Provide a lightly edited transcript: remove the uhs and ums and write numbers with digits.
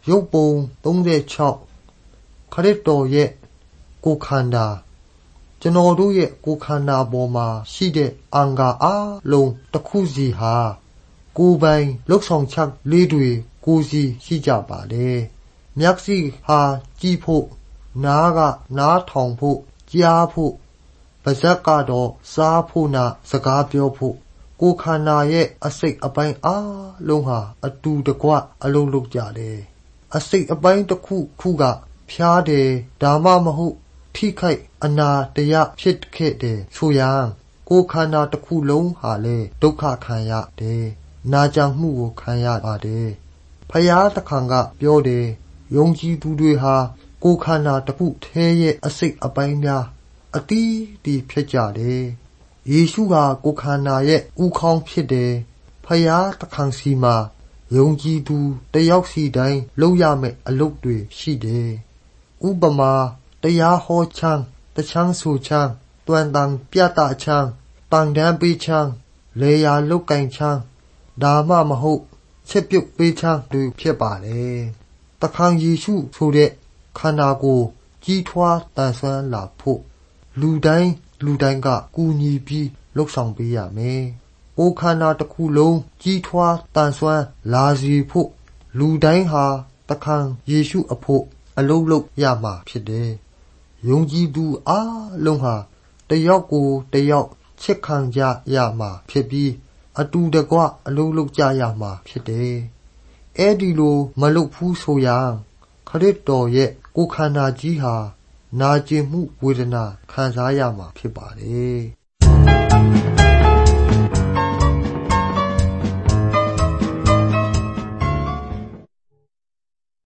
ရုပ်ပုံ36ခရစ်တော်ရဲ့ကိုယ်ခန္ဓာကျွန်တော်တို့ရဲ့ကိုယ်ခန္ဓာပေါ်မှာရှိတဲ့အင်္ဂါအားလုံးတစ်ခုစီဟာကိုယ်ပိုင်လှုပ်ဆောင်ချက်လေးတွေကိုယ်စီရှိကြပါတယ်မျက်စိဟာကြည့်ဖို့နားကနားထောင်ဖို့ကြားဖို့ပါးစပ်ကတော့စားဖို့နာစကားပြောဖို့ကိုယ်ခန္ဓာရဲ့အစိတ်အပိုင်းအားလုံးဟာအတူတကွအလုံးလုံးကြတယ်အစိတ်အပိုင်းတစ်ခုခုကဖြားတယ်ဒါမှမဟုတ်ထိခိုက်အနာတရားဖြစ်ခဲ့တယ်ဆိုရင်ကိုယ်ခန္ဓာတစ်ခုလုံးဟာလေဒုက္ခခံရတယ်နာကြမှုကိုခံရပါတယ်ဖယားတခါကပြောတယ်ယုံကြည်သူတွေဟာကိုယ်ခန္ဓာတစ်ခုထဲရဲ့အစိတ်အပိုင်းများအတီးတီဖြစ်ကြတယ်ယေရှုဟာကိုယ်ခန္ဓာရဲ့ဥခေါင်းဖြစ်တယ်ဖယားတခါစီမှာယုံကြည်သူတယောက်စီတိုင်းလုပ်ရမယ့်အလုပ်တွေရှိတယ်ဥပမာတရားဟောချမ်းတချမ်းဆိုချမ်းတွင်တန်ပြတချမ်းတန်တန်းပေးချမ်းလေယာလုတ်ကင်ချမ်းဒါမှမဟုတ်ချက်ပြုတ်ပေးချမ်းတွေဖြစ်ပါတယ်တခါယေရှုဆိုတဲ့ခန္ဓာကိုယ်ကြီးထွားတန်ဆွမ်းလာဖို့လူတိုင်းကကူညီပြီးလှုပ်ဆောင်ပေးရမယ်ကိုယ်ခန္ဓာတစ်ခုလုံးကြီးထွားတန်ဆွမ်းလာစေဖို့လူတိုင်းဟာတခါယေရှုအဖို့အလုံးလုံးရမှာဖြစ်တယ်ယုံကြည်သူအားလုံးဟာတယောက်ကိုတယောက်ချစ်ခံကြရမှာဖြစ်ပြီးအတူတကွအလုံးလုံးကြရမှာဖြစ်တယ်အဲ့ဒီလိုမလုပ်ဘူးဆိုရင်ခရစ်တော်ရဲ့ကိုယ်ခန္ဓာကြီးဟာနာကျင်မှုဝေဒနာခံစားရမှာဖြစ်ပါတယ်